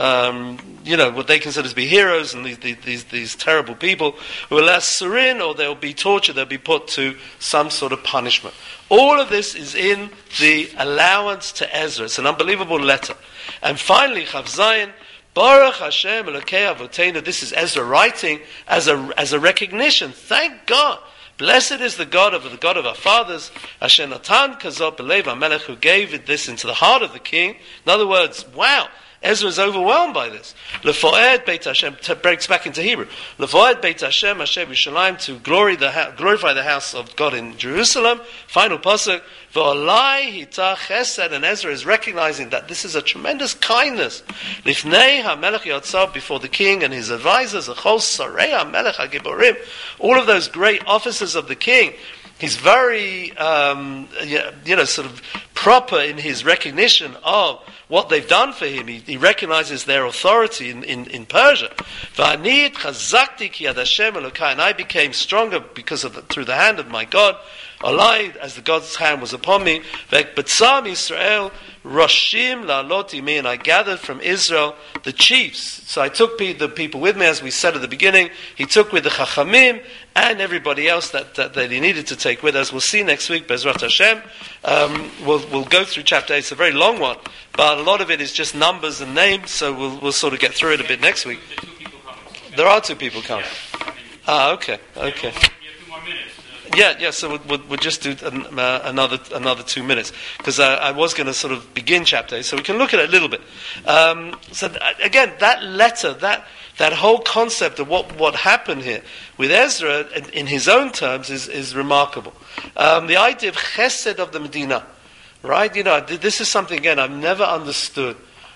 what they consider to be heroes, and these terrible people who are less serene, or they'll be tortured, they'll be put to some sort of punishment. All of this is in the allowance to Ezra. It's an unbelievable letter. And finally, Chav Zayin, Baruch Hashem Elokei Avotenu. This is Ezra writing as a recognition. Thank God. Blessed is the God of our fathers, Asher Natan Kazot Belev HaMelech, who gave this into the heart of the king. In other words, wow, Ezra is overwhelmed by this. Lefoed Beit Hashem, breaks back into Hebrew. Lefoed Beit Hashem Asher Yerushalayim, to glorify the house of God in Jerusalem. Final pasuk. V'olai hitach chesed, and Ezra is recognizing that this is a tremendous kindness. Lifnei HaMelech Yotzar, before the king and his advisors, Achol Sarei HaMelech HaGiborim, all of those great officers of the king. He's very, sort of proper in his recognition of what they've done for him. He recognizes their authority in Persia. V'ani chazakti ki yad Hashem Elokai, and I became stronger through the hand of my God. Olai, as the God's hand was upon me. V'ekbatzam Yisrael Roshim la'alot imi, and I gathered from Israel the chiefs. So I took the people with me, as we said at the beginning. He took with the Chachamim and everybody else that he needed to take with us. We'll see next week, Bezrat Hashem. We'll go through chapter 8. It's a very long one, but a lot of it is just numbers and names, so we'll sort of get through it a bit next week. There are 2 people coming. Okay. You have 2 more minutes. Yeah. So we'll just do another 2 minutes, because I was going to sort of begin chapter 8, so we can look at it a little bit. So again, that letter, that whole concept of what happened here with Ezra in his own terms is remarkable. The idea of chesed of the Medina, right? This is something again I've never understood.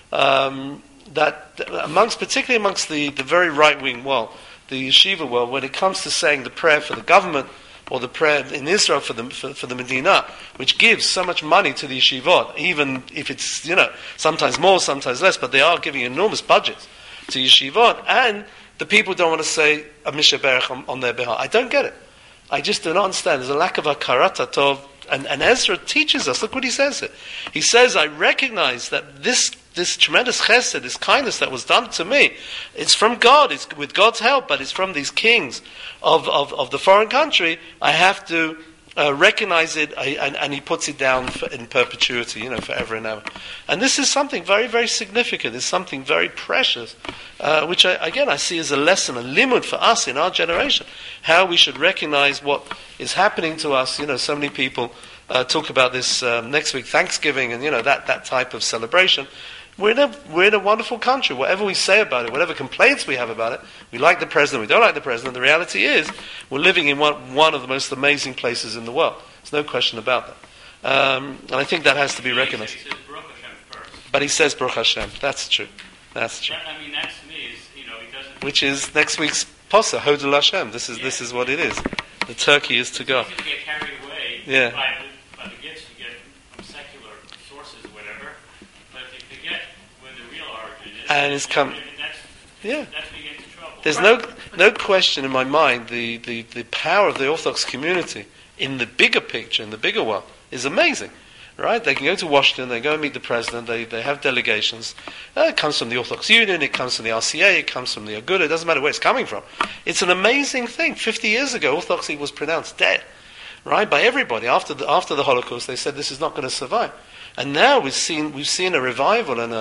That particularly amongst the very right wing world, the yeshiva world, when it comes to saying the prayer for the government, or the prayer in Israel for the Medina, which gives so much money to the yeshivot, even if it's, sometimes more, sometimes less, but they are giving enormous budgets to yeshivot, and the people don't want to say a Misha Berach on their behalf. I don't get it. I just do not understand. There's a lack of hakarat hatov, and Ezra teaches us. Look what he says here. He says, I recognize that this tremendous chesed, this kindness that was done to me, it's from God, it's with God's help, but it's from these kings of the foreign country. I have to recognize it, and he puts it down in perpetuity, forever and ever. And this is something very, very significant. It's something very precious, which I see as a lesson, a limud for us in our generation, how we should recognize what is happening to us. So many people talk about this next week, Thanksgiving, and that type of celebration. We're in a wonderful country. Whatever we say about it, whatever complaints we have about it, we like the president, we don't like the president. The reality is, we're living in one of the most amazing places in the world. There's no question about that. And I think that has to be recognized. He says Baruch Hashem first. But he says Baruch Hashem. That's true. That to me is, he doesn't. Which is next week's Posa, Hodel Hashem. This is what it is. The turkey is to go. It's easy to get carried away by the gifts you get from secular sources or whatever. But if you forget where the real origin is, and it's come. That's where you get into trouble. There's no question in my mind the power of the Orthodox community in the bigger picture, in the bigger world, is amazing. Right? They can go to Washington, they go and meet the president, they have delegations. It comes from the Orthodox Union, it comes from the RCA, it comes from the Aguda, it doesn't matter where it's coming from. It's an amazing thing. 50 years ago, Orthodoxy was pronounced dead, right, by everybody. After the Holocaust, they said this is not going to survive. And now we've seen a revival and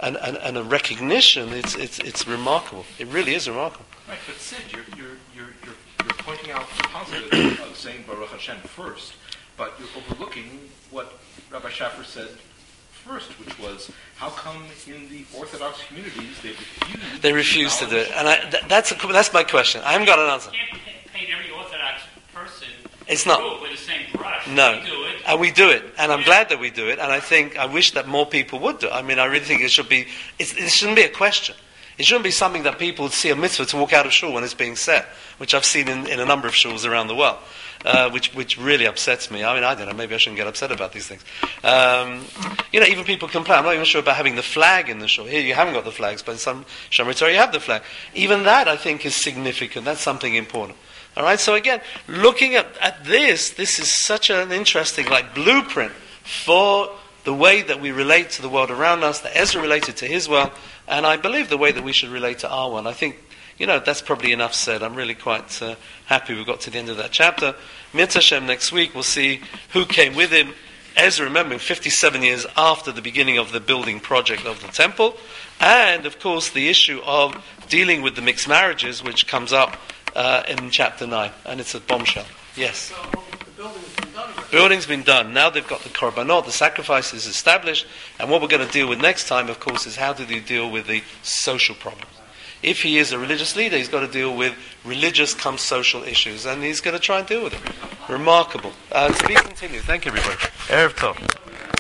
a recognition. It's remarkable. It really is remarkable. Right, but Sid, you're pointing out the positive of saying Baruch Hashem first, but you're overlooking what Rabbi Schaffer said first, which was, how come in the Orthodox communities they refuse to do it? And that's my question. I haven't got an answer. You can't paint every Orthodox person with the same brush. No. We do it. And we do it. And I'm glad that we do it. And I wish that more people would do it. I mean, I really think it shouldn't be a question. It shouldn't be something that people see a mitzvah to walk out of shul when it's being said, which I've seen in a number of shuls around the world. which really upsets me. I mean, I don't know, maybe I shouldn't get upset about these things. Even people complain, I'm not even sure about having the flag in the shul. Here you haven't got the flags, but in some Shomer Torah you have the flag. Even that, I think, is significant. That's something important. All right, so again, looking at this is such an interesting blueprint for the way that we relate to the world around us, that Ezra related to his world, and I believe the way that we should relate to our world. I think, that's probably enough said. I'm really quite happy we got to the end of that chapter. Mitzvah Hashem, next week we'll see who came with him. Ezra, remembering 57 years after the beginning of the building project of the temple, and of course the issue of dealing with the mixed marriages, which comes up in chapter 9, and it's a bombshell. Yes? So the building's been done already. Building's been done. Now they've got the korbanot, the sacrifices established, and what we're going to deal with next time, of course, is how do they deal with the social problems. If he is a religious leader, he's got to deal with religious come social issues, and he's going to try and deal with it. Remarkable. To be continued. Thank you, everybody. Erev Tov.